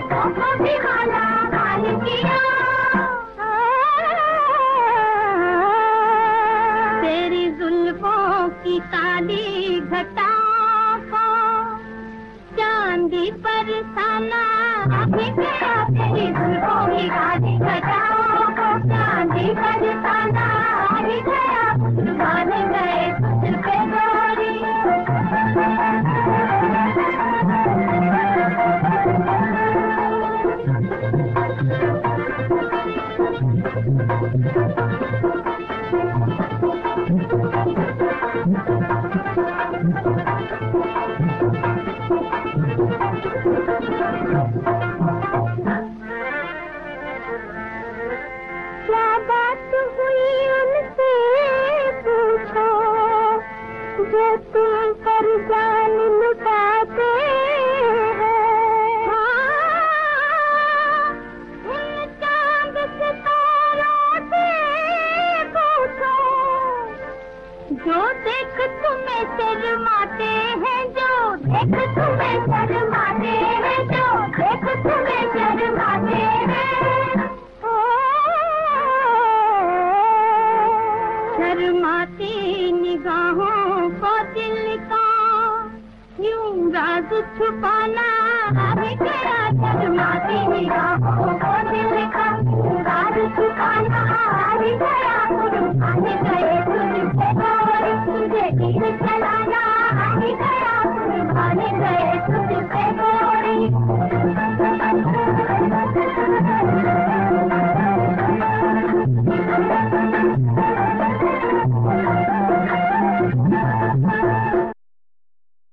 लड़कों को भी माला माल किया। तेरी जुल्फों की काली घटाओं को चांदी पर साना अभी गया। तेरी जुल्फों की काली घटाओं को चांदी पर साना अभी गया। मान गए तुझ पे गोरी। क्या बात हुई उनसे पूछो जो तुम पर जान लुटाते हैं। उन चांद सितारों से पूछो जो देख तुम्हें शर्माते हैं। जो देख तुम्हें शर्माते हैं। जो देख तुम्हें शर्माते हैं। शर्माती निगाहों को दिल का यूं राज छुपाना अभी गया। शर्माती निगाहों को दिल का राज छुपाना अभी गया।